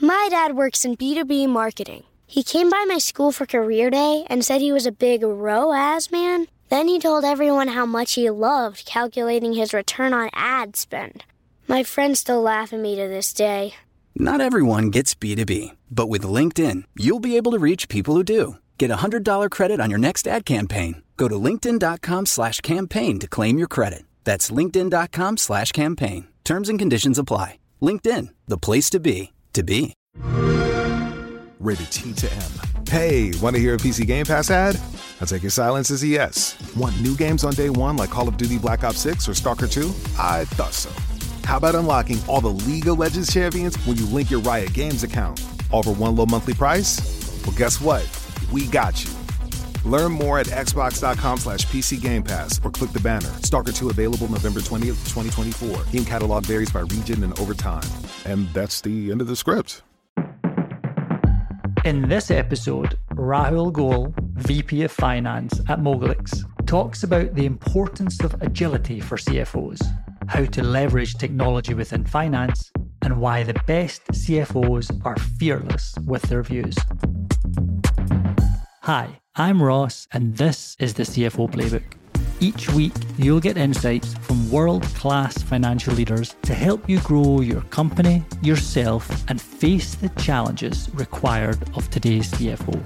My dad works in B2B marketing. He came by my school for career day and said he was a big ROAS man. Then he told everyone how much he loved calculating his return on ad spend. My friends still laugh at me to this day. Not everyone gets B2B, but with LinkedIn, you'll be able to reach people who do. Get a $100 credit on your next ad campaign. Go to linkedin.com/campaign to claim your credit. That's linkedin.com/campaign. Terms and conditions apply. LinkedIn, the place to be, to be. Rated T to M. Hey, want to hear a PC Game Pass ad? I'll take your silence as a yes. Want new games on day one like Call of Duty Black Ops 6 or Stalker 2? I thought so. How about unlocking all the League of Legends champions when you link your Riot Games account? All for one low monthly price? Well, guess what? We got you. Learn more at xbox.com/PC Game Pass or click the banner. Stalker 2 available November 20th, 2024. Game catalog varies by region and over time. And that's the end of the script. In this episode, Rahul Goel, VP of Finance at Moglix, talks about the importance of agility for CFOs, how to leverage technology within finance, and why the best CFOs are fearless with their views. Hi, I'm Ross, and this is the CFO Playbook. Each week, you'll get insights from world-class financial leaders to help you grow your company, yourself, and face the challenges required of today's CFO.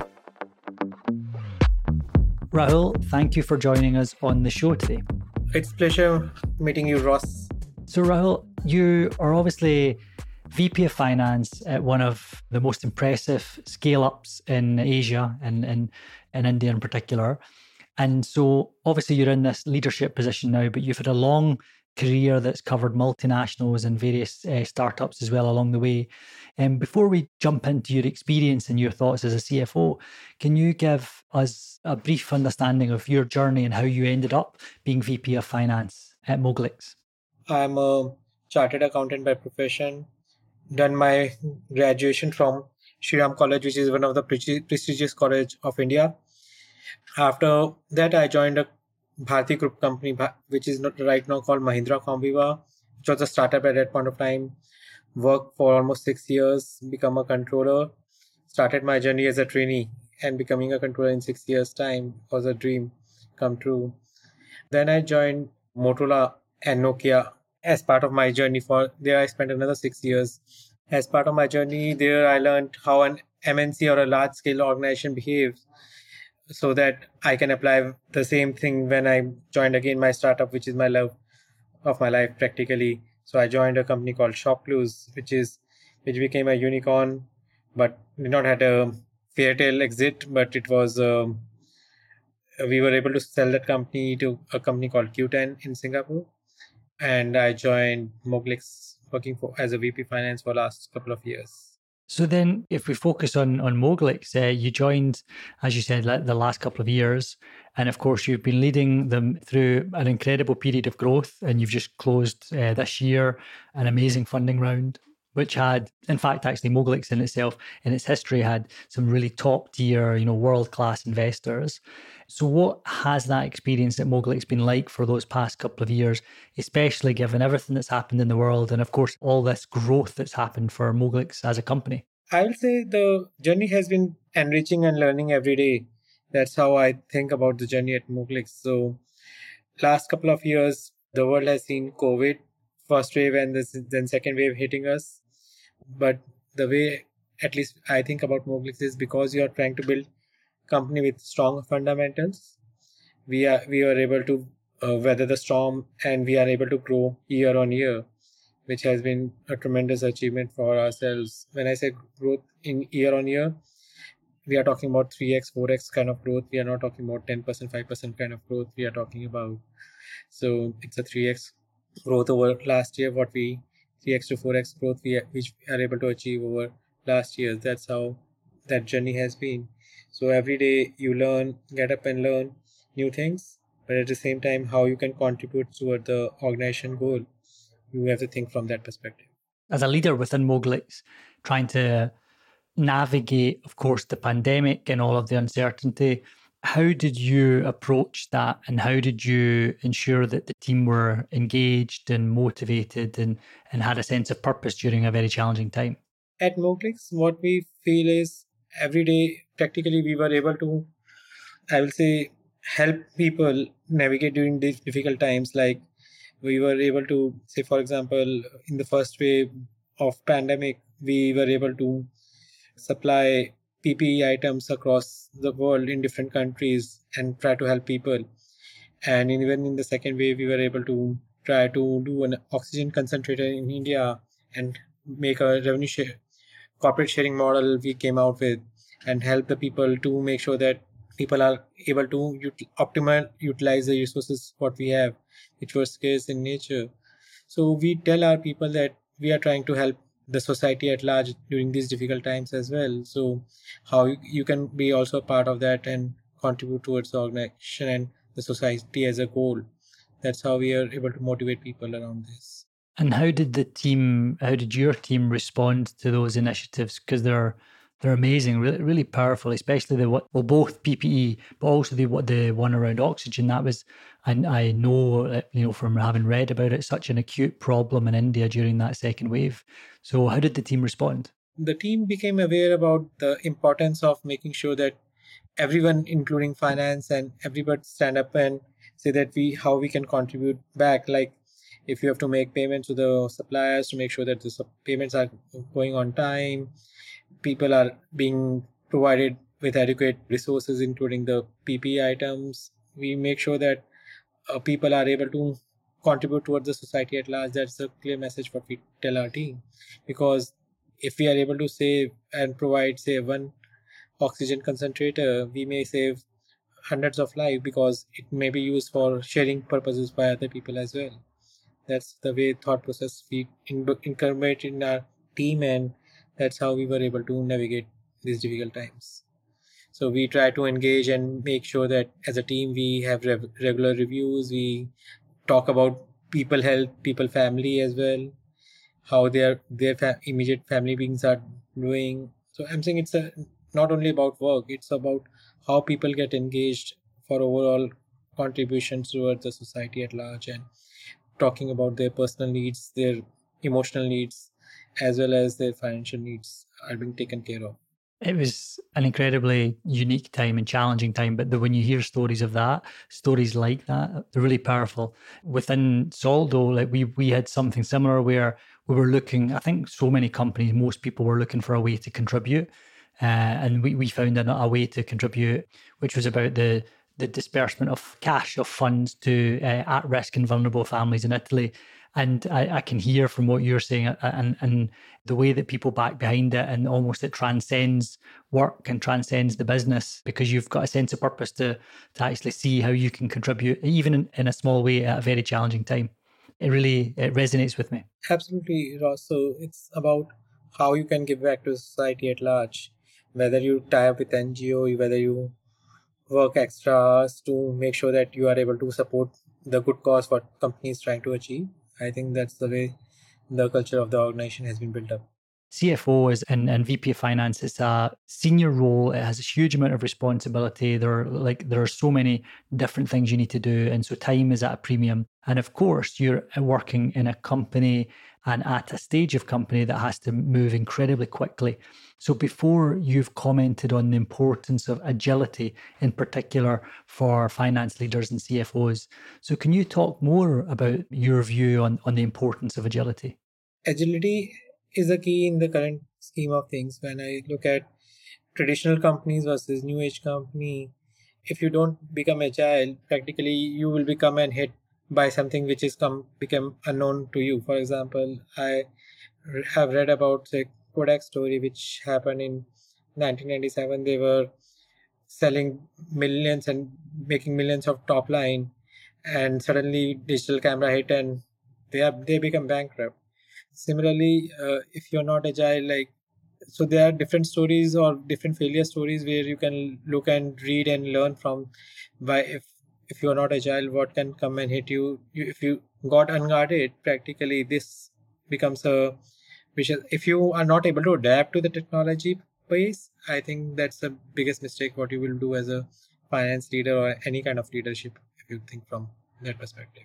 Rahul, thank you for joining us on the show today. It's a pleasure meeting you, Ross. So Rahul, you are obviously VP of Finance at one of the most impressive scale-ups in Asia and in India in particular. And so obviously you're in this leadership position now, but you've had a long career that's covered multinationals and various startups as well along the way. And before we jump into your experience and your thoughts as a CFO, can you give us a brief understanding of your journey and how you ended up being VP of Finance at Moglix? I'm a chartered accountant by profession. Done my graduation from Shri Ram College, which is one of the prestigious college of India. After that, I joined a Bharti Group company, which is right now called Mahindra Comviva, which was a startup at that point of time. Worked for almost 6 years, become a controller. Started my journey as a trainee, and becoming a controller in 6 years' time was a dream come true. Then I joined Motorola and Nokia as part of my journey. There I spent another 6 years. As part of my journey there, I learned how an MNC or a large-scale organization behaves, so that I can apply the same thing when I joined again my startup, which is my love of my life practically. So I joined a company called Shopclues, which became a unicorn, but did not had a fair tale exit. But it was we were able to sell that company to a company called Q10 in Singapore, and I joined Moglix working as a VP Finance for the last couple of years. So then if we focus on Moglix, you joined, as you said, the last couple of years. And of course, you've been leading them through an incredible period of growth. And you've just closed this year an amazing funding round, which had, in fact, actually Moglix in itself, in its history, had some really top tier, world-class investors. So what has that experience at Moglix been like for those past couple of years, especially given everything that's happened in the world and, of course, all this growth that's happened for Moglix as a company? I will say the journey has been enriching and learning every day. That's how I think about the journey at Moglix. So last couple of years, the world has seen COVID, first wave and then second wave hitting us. But the way, at least I think about Moglix, is because you are trying to build company with strong fundamentals. We are able to weather the storm, and we are able to grow year on year, which has been a tremendous achievement for ourselves. When I say growth in year on year, we are talking about 3x, 4x kind of growth. We are not talking about 10%, 5% kind of growth. We are talking about, so it's a 3x growth over last year. 3x to 4x growth which we are able to achieve over last year. That's how that journey has been. So every day you get up and learn new things, but at the same time, how you can contribute toward the organization goal. You have to think from that perspective. As a leader within Moglix, trying to navigate, of course, the pandemic and all of the uncertainty, how did you approach that, and how did you ensure that the team were engaged and motivated and had a sense of purpose during a very challenging time? At Moglix, what we feel is every day, practically, we were able to, I will say, help people navigate during these difficult times. Like we were able to, say, for example, in the first wave of pandemic, we were able to supply PPE items across the world in different countries and try to help people. And even in the second wave, we were able to try to do an oxygen concentrator in India and make a revenue share, corporate sharing model we came out with, and help the people to make sure that people are able to optimal utilize the resources what we have, which were scarce in nature. So we tell our people that we are trying to help the society at large during these difficult times as well. So how you can be also a part of that and contribute towards the organization and the society as a whole. That's how we are able to motivate people around this. And how did your team respond to those initiatives? Because they're amazing, really, really powerful, especially both PPE, but also the one around oxygen. That was, and I know, from having read about it, such an acute problem in India during that second wave. So how did the team respond? The team became aware about the importance of making sure that everyone, including finance and everybody, stand up and say that how we can contribute back. Like if you have to make payments to the suppliers to make sure that the payments are going on time, people are being provided with adequate resources, including the PPE items. We make sure that people are able to contribute towards the society at large. That's a clear message what we tell our team, because if we are able to save and provide, say, one oxygen concentrator, we may save hundreds of lives because it may be used for sharing purposes by other people as well. That's the way thought process we incorporate in our team, and that's how we were able to navigate these difficult times. So we try to engage and make sure that as a team we have regular reviews. We talk about people health, people family as well, how their immediate family beings are doing. So I'm saying it's not only about work, it's about how people get engaged for overall contributions towards the society at large, and talking about their personal needs, their emotional needs, as well as their financial needs are being taken care of. It was an incredibly unique time and challenging time, but when you hear stories like that, they're really powerful. Within Soldo, like we had something similar where we were looking, I think so many companies, most people were looking for a way to contribute. And we found a way to contribute, which was about the disbursement of cash, of funds to at-risk and vulnerable families in Italy. And I can hear from what you're saying and the way that people back behind it, and almost it transcends work and transcends the business, because you've got a sense of purpose to actually see how you can contribute, even in a small way at a very challenging time. It resonates with me. Absolutely, Ross. So it's about how you can give back to society at large, whether you tie up with NGO, whether you work extra hours to make sure that you are able to support the good cause what company is trying to achieve. I think that's the way the culture of the organization has been built up. CFO and VP of Finance is a senior role. It has a huge amount of responsibility. There are so many different things you need to do, and so time is at a premium. And of course, you're working in a company and at a stage of company that has to move incredibly quickly. So before, you've commented on the importance of agility, in particular for finance leaders and CFOs. So can you talk more about your view on the importance of agility? Agility is a key in the current scheme of things. When I look at traditional companies versus new age company, if you don't become agile, practically you will become and hit by something which is become unknown to you. For example, I have read about the Kodak story, which happened in 1997. They were selling millions and making millions of top line, and suddenly digital camera hit and they become bankrupt. Similarly, if you're not agile, so there are different stories or different failure stories where you can look and read and learn from. Why, if you're not agile, what can come and hit you? If you got unguarded, practically this becomes if you are not able to adapt to the technology pace, I think that's the biggest mistake what you will do as a finance leader or any kind of leadership, if you think from that perspective.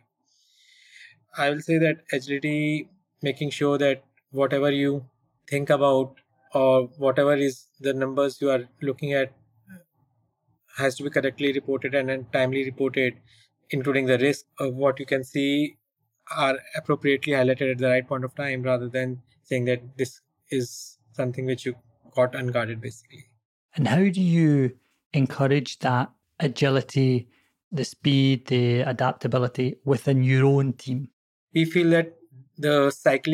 I will say that agility, making sure that whatever you think about or whatever is the numbers you are looking at has to be correctly reported and then timely reported, including the risk of what you can see are appropriately highlighted at the right point of time, rather than saying that this is something which you got unguarded, basically. And how do you encourage that agility, the speed, the adaptability within your own team? We feel that the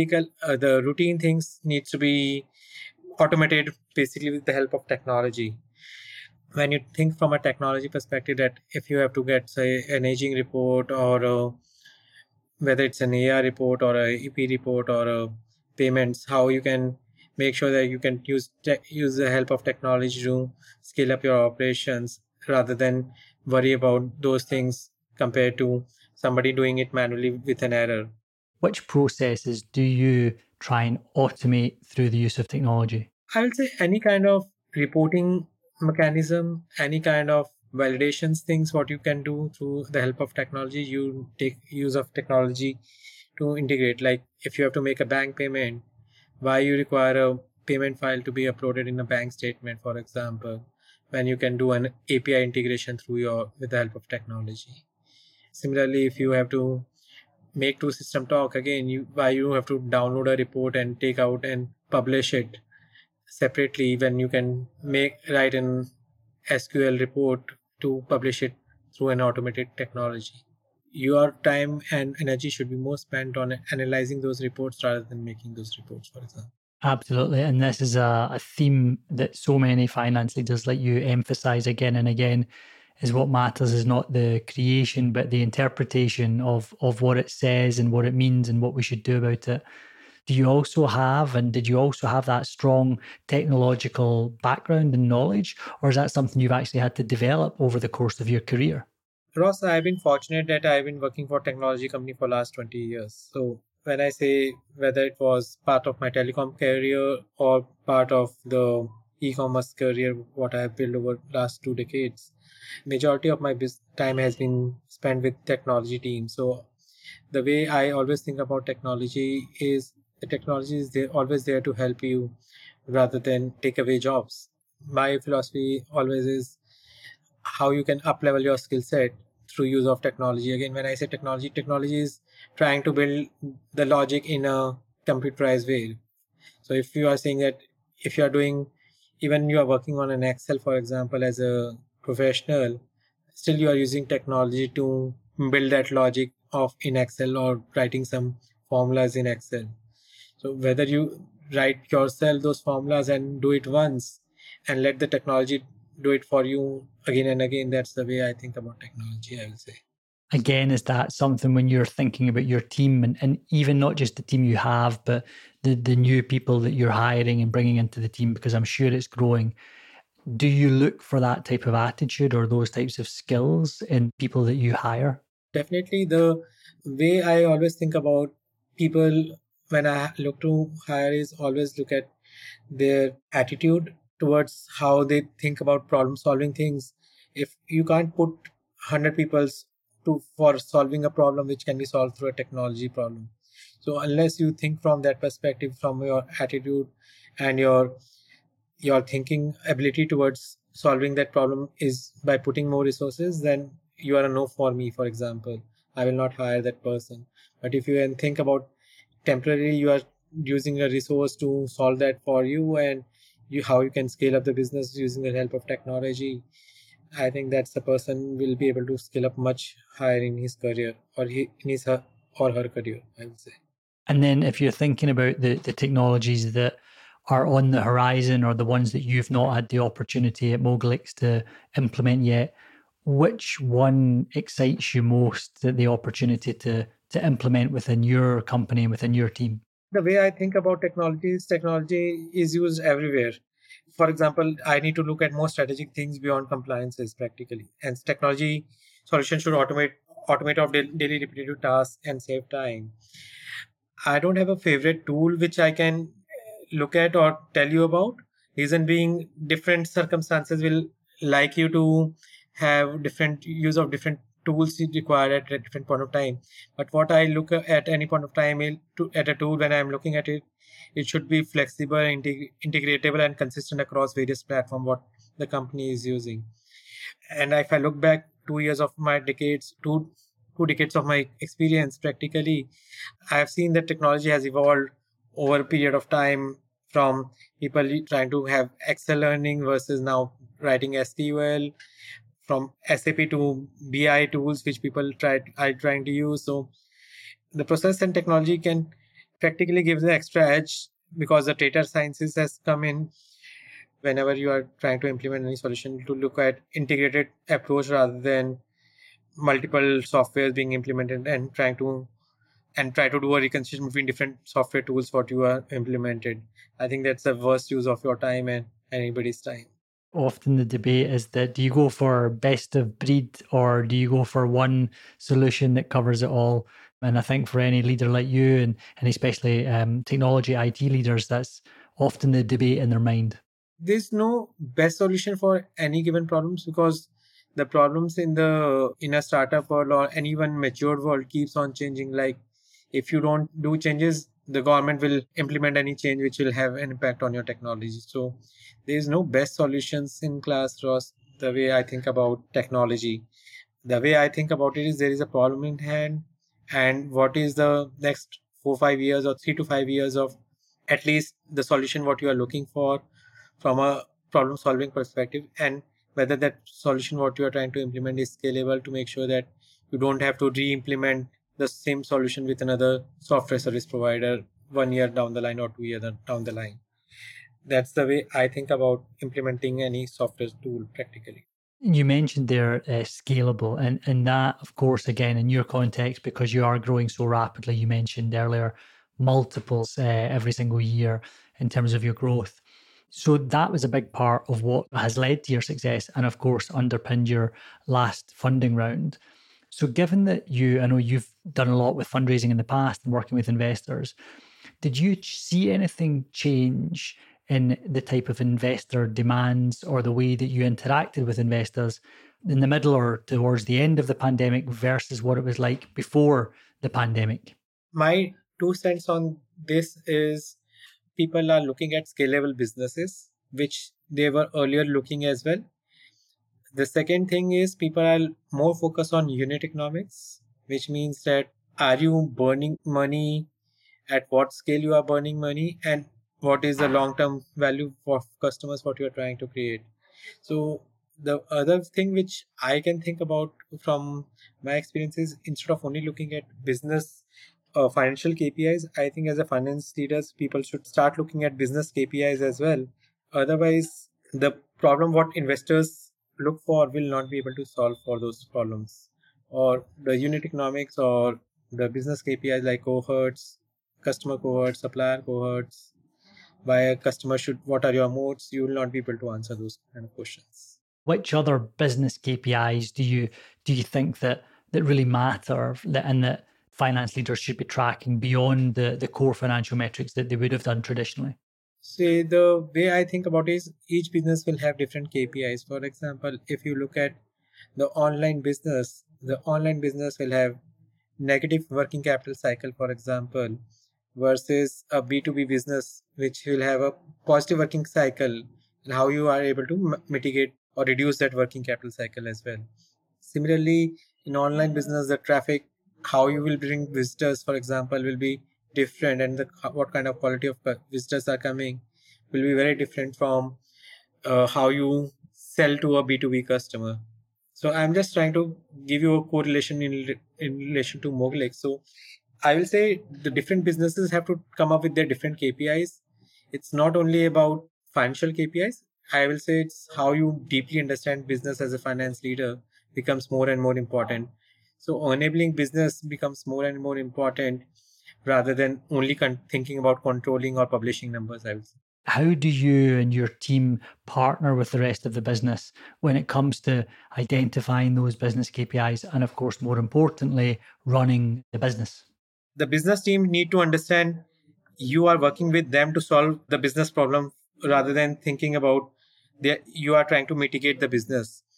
the routine things needs to be automated basically with the help of technology. When you think from a technology perspective, that if you have to get, say, an aging report, or whether it's an AR report or a EP report or a payments, how you can make sure that you can use the help of technology to scale up your operations rather than worry about those things compared to somebody doing it manually with an error. Which processes do you try and automate through the use of technology? I will say any kind of reporting mechanism, any kind of validations things, what you can do through the help of technology, you take use of technology to integrate. Like if you have to make a bank payment, why you require a payment file to be uploaded in a bank statement, for example, when you can do an API integration with the help of technology. Similarly, if you have to make two system talk, again, why you have to download a report and take out and publish it separately when you can write an SQL report to publish it through an automated technology. Your time and energy should be more spent on analyzing those reports rather than making those reports, for example. Absolutely. And this is a theme that so many finance leaders like you emphasize again and again, is what matters is not the creation, but the interpretation of what it says and what it means and what we should do about it. Did you also have that strong technological background and knowledge, or is that something you've actually had to develop over the course of your career? Ross, I've been fortunate that I've been working for a technology company for the last 20 years. So when I say whether it was part of my telecom career or part of the e-commerce career, what I have built over the last 2 decades, majority of my time has been spent with technology teams. So the way I always think about technology is the technology is always there to help you rather than take away jobs. My philosophy always is how you can up-level your skill set through use of technology. Again, when I say technology is trying to build the logic in a computerized way. So if you are saying that if you are doing, even you are working on an Excel, for example, as a professional, still you are using technology to build that logic in Excel or writing some formulas in Excel. So whether you write yourself those formulas and do it once and let the technology do it for you again and again, that's the way I think about technology, I will say. Again, is that something when you're thinking about your team and even not just the team you have, but the new people that you're hiring and bringing into the team, because I'm sure it's growing, do you look for that type of attitude or those types of skills in people that you hire? Definitely. The way I always think about people when I look to hire is always look at their attitude towards how they think about problem solving things. If you can't put 100 people for solving a problem which can be solved through a technology problem, so unless you think from that perspective, from your attitude and your thinking ability towards solving that problem is by putting more resources, then you are a no for me, for example. I will not hire that person. But if you think about temporarily you are using a resource to solve that for you, and how you can scale up the business using the help of technology, I think that's the person will be able to scale up much higher in his career or in his or her career, I would say. And then if you're thinking about the technologies that are on the horizon or the ones that you've not had the opportunity at Moglix to implement yet, which one excites you most, the opportunity to implement within your company, within your team? The way I think about technology is used everywhere. For example, I need to look at more strategic things beyond compliances practically. And technology solutions should automate of daily repetitive tasks and save time. I don't have a favorite tool which I can look at or tell you about. Reason being, different circumstances will like you to have different use of different tools you require at a different point of time. But what I look at any point of time at a tool when I'm looking at it, it should be flexible, integratable, and consistent across various platforms what the company is using. And if I look back 2 years of my decades, two decades of my experience practically, I have seen that technology has evolved over a period of time from people trying to have Excel learning versus now writing SQL, from SAP to BI tools, which people are trying to use. So the process and technology can practically give the extra edge because the data sciences has come in whenever you are trying to implement any solution to look at integrated approach rather than multiple softwares being implemented and try to do a reconciliation between different software tools what you are implemented. I think that's the worst use of your time and anybody's time. Often the debate is that do you go for best of breed or do you go for one solution that covers it all? And I think for any leader like you and especially technology IT leaders, that's often the debate in their mind. There's no best solution for any given problems because the problems in a startup world or any one matured world keeps on changing. Like if you don't do changes, the government will implement any change which will have an impact on your technology. So there's no best solutions in class, Ross, the way I think about technology. The way I think about it is there is a problem in hand and what is the next 4-5 years or 3 to 5 years of at least the solution what you are looking for from a problem solving perspective, and whether that solution what you are trying to implement is scalable to make sure that you don't have to re-implement the same solution with another software service provider 1 year down the line or 2 years down the line. That's the way I think about implementing any software tool practically. You mentioned there scalable, and that, of course, again, in your context, because you are growing so rapidly, you mentioned earlier multiples every single year in terms of your growth. So that was a big part of what has led to your success and, of course, underpinned your last funding round. So given that I know you've done a lot with fundraising in the past and working with investors, did you see anything change in the type of investor demands or the way that you interacted with investors in the middle or towards the end of the pandemic versus what it was like before the pandemic? My 2 cents on this is people are looking at scalable businesses, which they were earlier looking as well. The second thing is people are more focused on unit economics, which means that are you burning money, at what scale you are burning money, and what is the long-term value for customers what you are trying to create. So the other thing which I can think about from my experiences, instead of only looking at business financial KPIs, I think as a finance leaders, people should start looking at business KPIs as well. Otherwise, the problem what investors look for will not be able to solve for those problems. Or the unit economics or the business KPIs like cohorts, customer cohorts, supplier cohorts, why a customer should, what are your moats, you will not be able to answer those kind of questions. Which other business KPIs do you think that really matter and that finance leaders should be tracking beyond the core financial metrics that they would have done traditionally? See, the way I think about it is each business will have different KPIs. For example, if you look at the online business will have negative working capital cycle, for example, versus a B2B business, which will have a positive working cycle, and how you are able to mitigate or reduce that working capital cycle as well. Similarly, in online business, the traffic, how you will bring visitors, for example, will be different, and what kind of quality of visitors are coming will be very different from how you sell to a B2B customer. So I'm just trying to give you a correlation in relation to Moglix. So I will say the different businesses have to come up with their different KPIs. It's not only about financial KPIs. I will say it's how you deeply understand business as a finance leader becomes more and more important. So enabling business becomes more and more important rather than only thinking about controlling or publishing numbers, I would say. How do you and your team partner with the rest of the business when it comes to identifying those business KPIs and, of course, more importantly, running the business? The business team need to understand you are working with them to solve the business problem rather than thinking about you are trying to mitigate the business.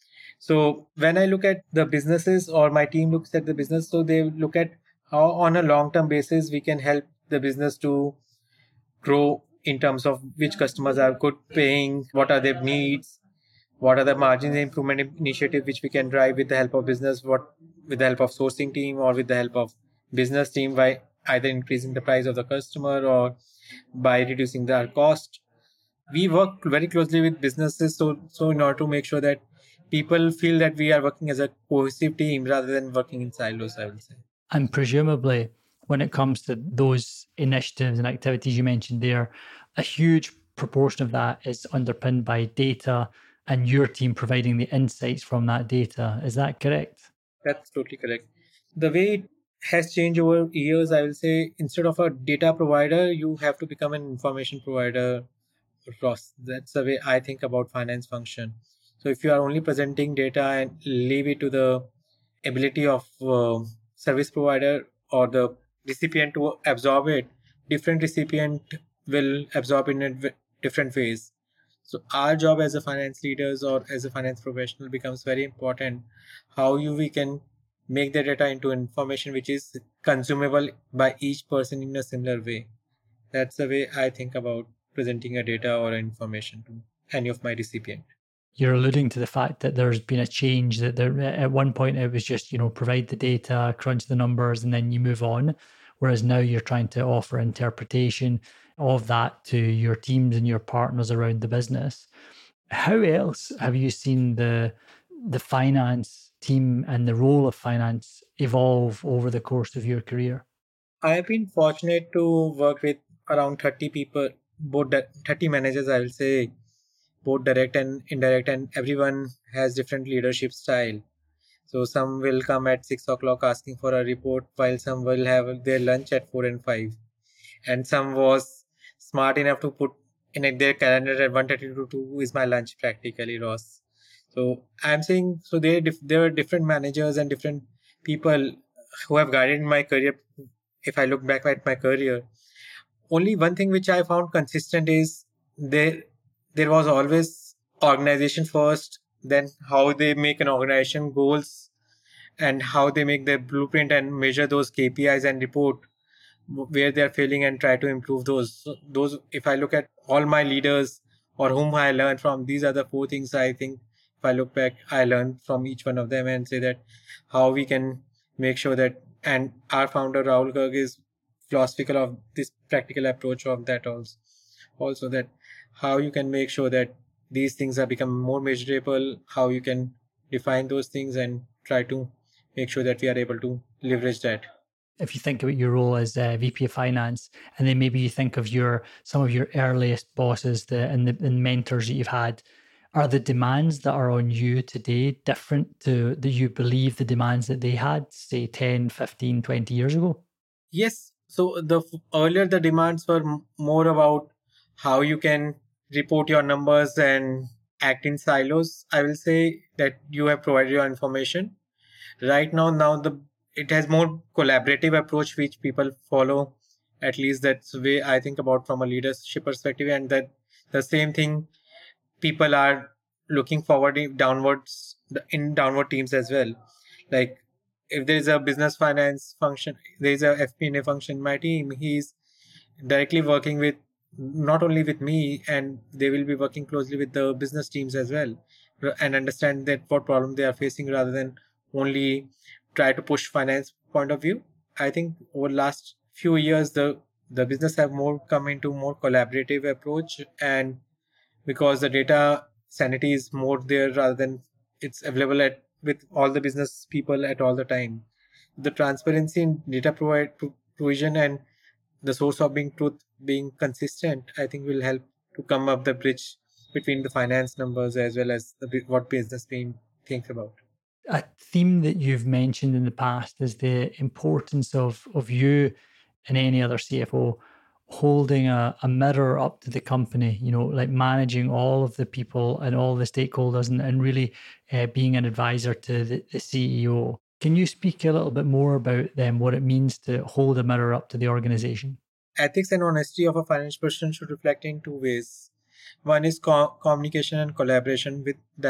So when I look at the businesses, or my team looks at the business, so they look at how on a long-term basis we can help the business to grow in terms of which customers are good paying, what are their needs, what are the margin improvement initiative which we can drive with the help of business, what with the help of sourcing team or with the help of business team, by either increasing the price of the customer or by reducing their cost. We work very closely with businesses, so in order to make sure that people feel that we are working as a cohesive team rather than working in silos, I will say. And presumably, when it comes to those initiatives and activities you mentioned there, a huge proportion of that is underpinned by data and your team providing the insights from that data. Is that correct? That's totally correct. The way it has changed over years, I will say, instead of a data provider, you have to become an information provider. Ross, that's the way I think about finance function. So if you are only presenting data and leave it to the ability of service provider or the recipient to absorb it, different recipient will absorb in different ways. So our job as a finance leaders or as a finance professional becomes very important. How we can make the data into information which is consumable by each person in a similar way. That's the way I think about presenting a data or information to any of my recipient. You're alluding to the fact that there's been a change, that there, at one point it was just, provide the data, crunch the numbers, and then you move on. Whereas now you're trying to offer interpretation of that to your teams and your partners around the business. How else have you seen the finance team and the role of finance evolve over the course of your career? I've been fortunate to work with around 30 people, 30 managers, I will say, both direct and indirect, and everyone has different leadership style. So some will come at 6 o'clock asking for a report, while some will have their lunch at 4 and 5. And some was smart enough to put in their calendar at 1:30 to 2 is my lunch practically, Ross. So I'm saying, so there are different managers and different people who have guided my career. If I look back at my career, only one thing which I found consistent is there was always organization first, then how they make an organization goals and how they make their blueprint and measure those KPIs and report where they are failing and try to improve those. So those, if I look at all my leaders or whom I learned from, these are the four things I think if I look back, I learned from each one of them and say that how we can make sure that, and our founder Rahul Garg is philosophical of this practical approach of that also that how you can make sure that these things are become more measurable, how you can define those things and try to make sure that we are able to leverage that. If you think about your role as VP of Finance, and then maybe you think of some of your earliest bosses and mentors that you've had, are the demands that are on you today different to that you believe the demands that they had, say, 10, 15, 20 years ago? Yes. So earlier the demands were more about how you can report your numbers and act in silos. I will say that you have provided your information. Right now it has more collaborative approach which people follow. At least that's the way I think about from a leadership perspective, and that the same thing people are looking forward in downward teams as well. Like if there is a business finance function, there is a FP&A function in my team, he's directly working with not only with me, and they will be working closely with the business teams as well and understand that what problem they are facing rather than only try to push finance point of view. I think over the last few years the business have more come into more collaborative approach, and because the data sanity is more there rather than it's available with all the business people at all the time. The transparency in data provision and the source of being truth being consistent, I think will help to come up the bridge between the finance numbers as well as what business team thinks about. A theme that you've mentioned in the past is the importance of you and any other CFO holding a mirror up to the company, like managing all of the people and all the stakeholders and really being an advisor to the CEO. Can you speak a little bit more about what it means to hold a mirror up to the organization? Ethics and honesty of a finance person should reflect in two ways. One is communication and collaboration with the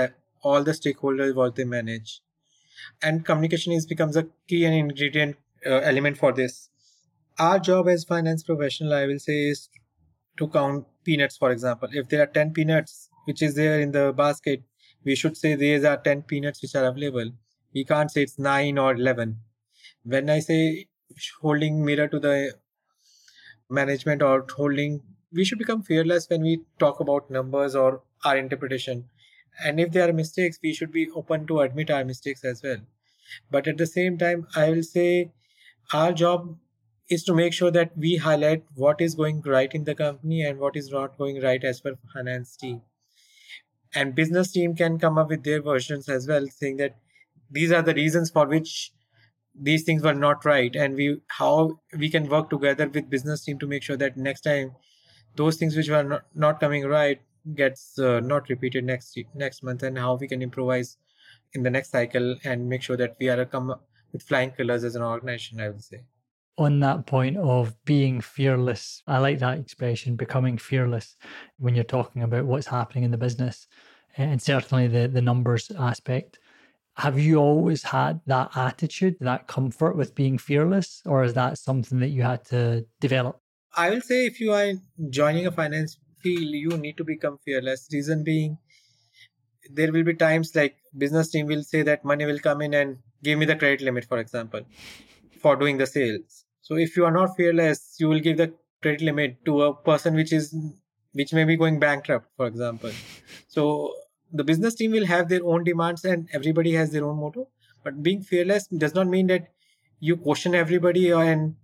all the stakeholders what they manage. And communication becomes a key and ingredient element for this. Our job as finance professional, I will say, is to count peanuts, for example. If there are 10 peanuts which is there in the basket, we should say these are 10 peanuts which are available. We can't say it's 9 or 11. When I say holding mirror to the management or holding, we should become fearless when we talk about numbers or our interpretation. And if there are mistakes, we should be open to admit our mistakes as well. But at the same time, I will say our job is to make sure that we highlight what is going right in the company and what is not going right as per finance team. And business team can come up with their versions as well, saying that these are the reasons for which these things were not right, and how we can work together with business team to make sure that next time those things which were not coming right gets not repeated next month, and how we can improvise in the next cycle and make sure that we are come with flying colors as an organization, I would say. On that point of being fearless, I like that expression, becoming fearless, when you're talking about what's happening in the business, and certainly the numbers aspect. Have you always had that attitude, that comfort with being fearless, or is that something that you had to develop? I will say if you are joining a finance field, you need to become fearless. Reason being, there will be times like business team will say that money will come in and give me the credit limit, for example, for doing the sales. So if you are not fearless, you will give the credit limit to a person which may be going bankrupt, for example. So the business team will have their own demands and everybody has their own motto. But being fearless does not mean that you question everybody, and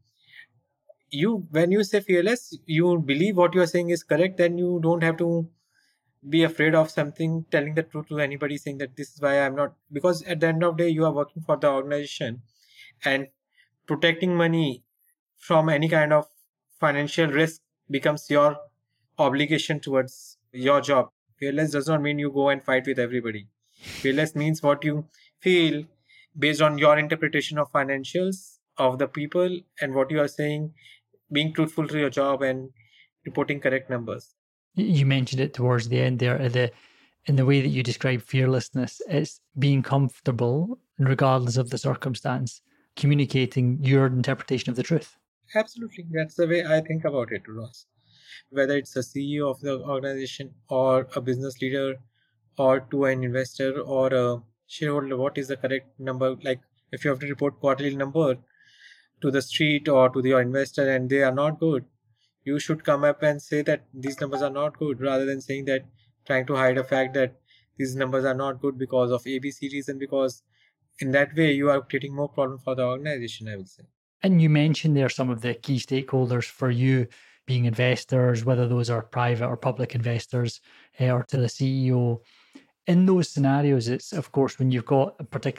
when you say fearless, you believe what you are saying is correct, then you don't have to be afraid of something, telling the truth to anybody, saying that this is why I'm not, because at the end of the day, you are working for the organization, and protecting money from any kind of financial risk becomes your obligation towards your job. Fearless does not mean you go and fight with everybody. Fearless means what you feel based on your interpretation of financials of the people and what you are saying, being truthful to your job and reporting correct numbers. You mentioned it towards the end there, in the way that you describe fearlessness, it's being comfortable regardless of the circumstance, communicating your interpretation of the truth. Absolutely. That's the way I think about it, Ross. Whether it's a CEO of the organization or a business leader or to an investor or a shareholder, what is the correct number? Like if you have to report quarterly number to the street or to your investor and they are not good, you should come up and say that these numbers are not good, rather than saying that, trying to hide the fact that these numbers are not good because of ABC reason, because in that way you are creating more problem for the organization, I would say. And you mentioned there some of the key stakeholders for you being investors, whether those are private or public investors, or to the CEO. In those scenarios, it's of course when you've got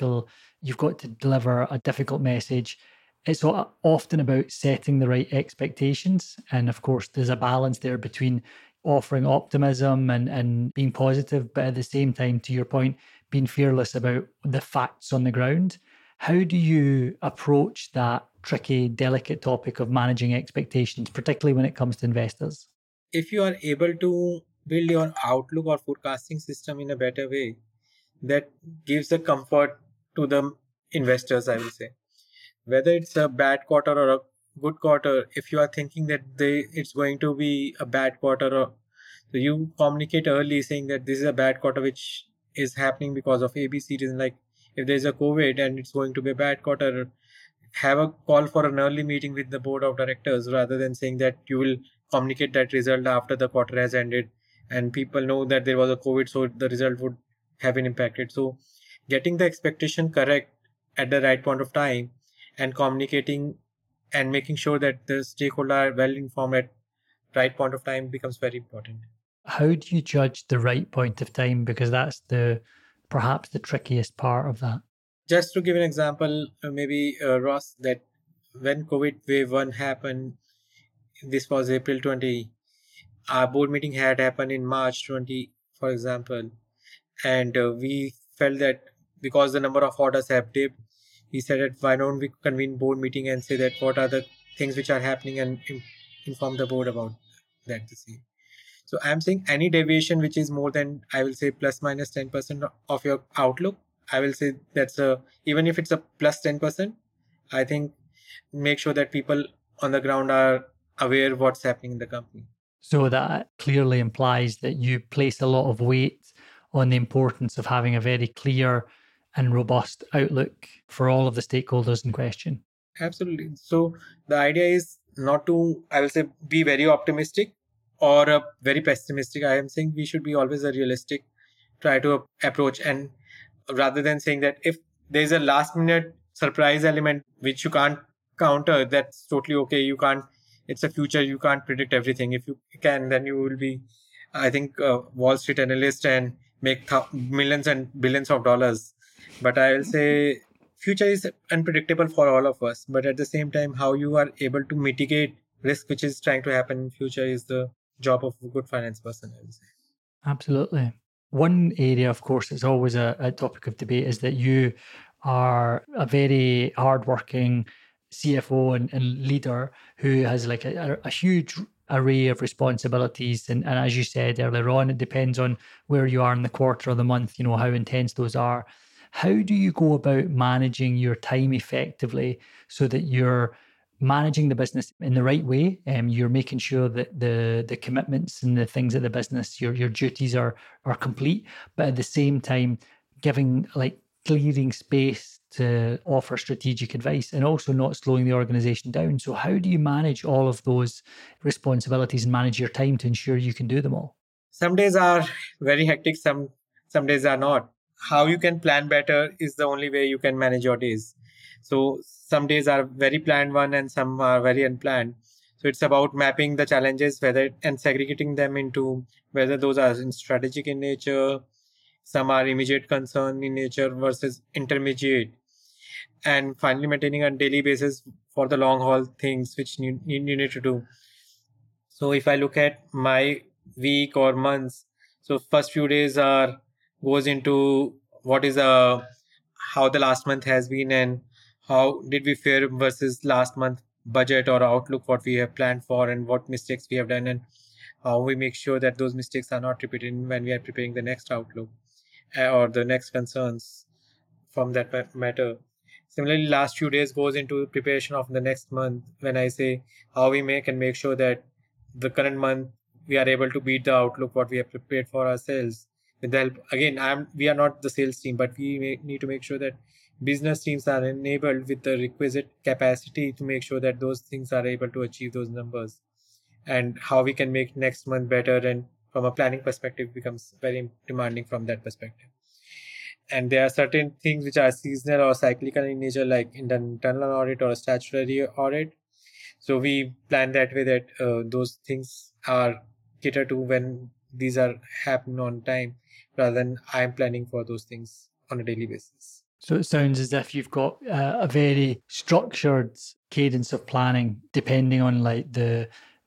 to deliver a difficult message. It's often about setting the right expectations. And of course, there's a balance there between offering optimism and being positive, but at the same time, to your point, being fearless about the facts on the ground. How do you approach that tricky, delicate topic of managing expectations, particularly when it comes to investors? If you are able to build your outlook or forecasting system in a better way, that gives the comfort to the investors, I will say. Whether it's a bad quarter or a good quarter, if you are thinking that it's going to be a bad quarter, so you communicate early saying that this is a bad quarter which is happening because of ABC reason. Like if there's a COVID and it's going to be a bad quarter, have a call for an early meeting with the board of directors, rather than saying that you will communicate that result after the quarter has ended and people know that there was a COVID, so the result would have been impacted. So getting the expectation correct at the right point of time and communicating and making sure that the stakeholder are well informed at right point of time becomes very important. How do you judge the right point of time? Because that's perhaps the trickiest part of that. Just to give an example, maybe Ross, that when COVID wave 1 happened, this was April 20, our board meeting had happened in March 20, for example. And we felt that because the number of orders have dipped, we said that why don't we convene board meeting and say that what are the things which are happening and inform the board about that. So I'm saying any deviation which is more than, I will say, plus minus 10% of your outlook, I will say even if it's a plus 10%, I think make sure that people on the ground are aware what's happening in the company. So that clearly implies that you place a lot of weight on the importance of having a very clear and robust outlook for all of the stakeholders in question. Absolutely. So the idea is not to, I will say, be very optimistic or very pessimistic. I am saying we should be always a realistic, try to approach, and rather than saying that if there's a last minute surprise element which you can't counter, that's totally okay. You can't, it's a future, you can't predict everything. If you can, then you will be, I think, Wall Street analyst and make millions and billions of dollars. But I will say future is unpredictable for all of us. But at the same time, how you are able to mitigate risk which is trying to happen in future is the job of a good finance person, I will say. Absolutely. One area, of course, that's always a topic of debate is that you are a very hardworking CFO and leader who has like a huge array of responsibilities. And as you said earlier on, it depends on where you are in the quarter or the month, you know, how intense those are. How do you go about managing your time effectively so that you're managing the business in the right way? You're making sure that the commitments and the things of the business, your duties are complete, but at the same time, giving like clearing space to offer strategic advice and also not slowing the organization down. So how do you manage all of those responsibilities and manage your time to ensure you can do them all? Some days are very hectic, some days are not. How you can plan better is the only way you can manage your days. So some days are very planned one and some are very unplanned. So it's about mapping the challenges and segregating them into whether those are strategic in nature, some are immediate concern in nature versus intermediate, and finally maintaining on daily basis for the long haul things which you need to do. So if I look at my week or months, so first few days goes into what is how the last month has been and how did we fare versus last month budget or outlook, what we have planned for and what mistakes we have done, and how we make sure that those mistakes are not repeated when we are preparing the next outlook or the next concerns from that matter. Similarly, last few days goes into preparation of the next month, when I say how we make sure that the current month we are able to beat the outlook what we have prepared for ourselves with the help. Again, we are not the sales team, but we need to make sure that business teams are enabled with the requisite capacity to make sure that those things are able to achieve those numbers, and how we can make next month better, and from a planning perspective becomes very demanding from that perspective. And there are certain things which are seasonal or cyclical in nature, like in the internal audit or a statutory audit. So we plan that way that those things are catered to when these are happen on time, rather than I'm planning for those things on a daily basis. So it sounds as if you've got a very structured cadence of planning, depending on like the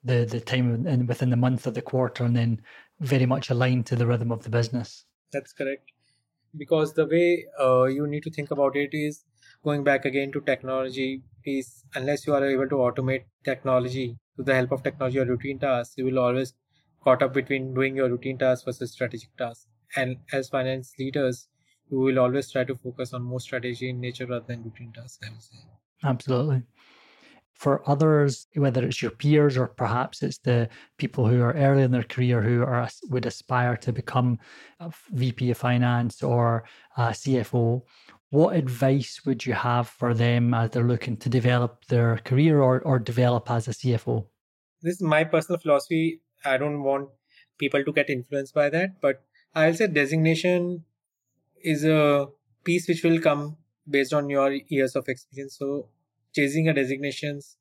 time and within the month of the quarter, and then very much aligned to the rhythm of the business. That's correct. Because the way you need to think about it is going back again to technology piece. Unless you are able to automate technology with the help of technology or routine tasks, you will always caught up between doing your routine tasks versus strategic tasks. And as finance leaders, we will always try to focus on more strategy in nature rather than routine tasks, I would say. Absolutely. For others, whether it's your peers or perhaps it's the people who are early in their career who would aspire to become a VP of finance or a CFO, what advice would you have for them as they're looking to develop their career or develop as a CFO? This is my personal philosophy. I don't want people to get influenced by that, but I'll say designation is a piece which will come based on your years of experience. So chasing a designations,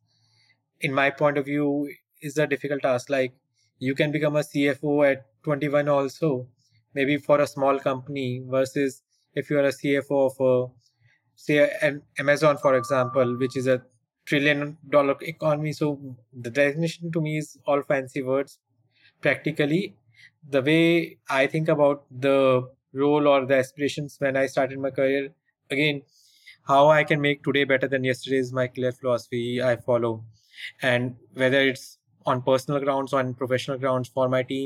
in my point of view, is a difficult task. Like you can become a CFO at 21 also, maybe for a small company, versus if you are a CFO of say an Amazon, for example, which is $1 trillion economy. So the designation to me is all fancy words. Practically, the way I think about the role or the aspirations when I started my career, again, how I can make today better than yesterday is my clear philosophy I follow. And whether it's on personal grounds or on professional grounds for my team,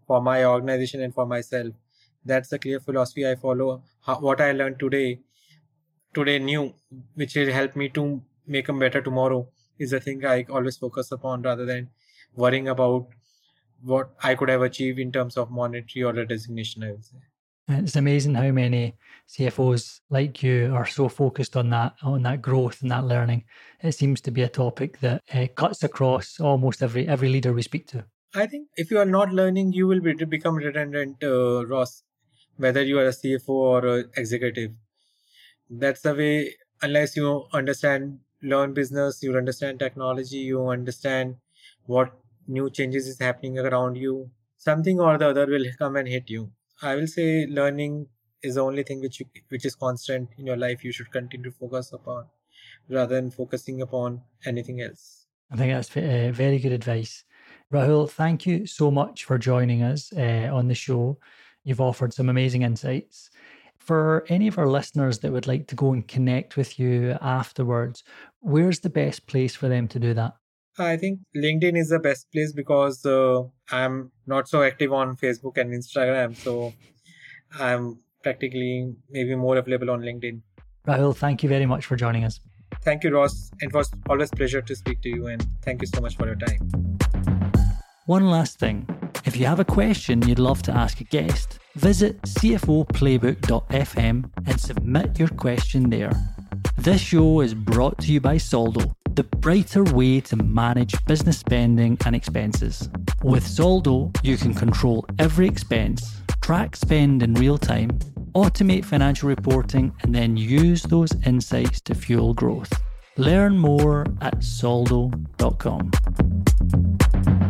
for my organization and for myself. That's the clear philosophy I follow. What I learned today new, which will help me to make them better tomorrow, is the thing I always focus upon rather than worrying about what I could have achieved in terms of monetary or a designation, I would say. It's amazing how many CFOs like you are so focused on that growth and that learning. It seems to be a topic that cuts across almost every leader we speak to. I think if you are not learning, you will become redundant, Ross, whether you are a CFO or an executive. That's the way, unless you learn business, you understand technology, you understand what new changes is happening around you, something or the other will come and hit you. I will say learning is the only thing which is constant in your life. You should continue to focus upon rather than focusing upon anything else. I think that's very good advice. Rahul, thank you so much for joining us on the show. You've offered some amazing insights. For any of our listeners that would like to go and connect with you afterwards, where's the best place for them to do that? I think LinkedIn is the best place because I'm not so active on Facebook and Instagram. So I'm practically maybe more available on LinkedIn. Rahul, thank you very much for joining us. Thank you, Ross. It was always a pleasure to speak to you, and thank you so much for your time. One last thing. If you have a question you'd love to ask a guest, visit cfoplaybook.fm and submit your question there. This show is brought to you by Soldo, the brighter way to manage business spending and expenses. With Soldo, you can control every expense, track spend in real time, automate financial reporting, and then use those insights to fuel growth. Learn more at soldo.com.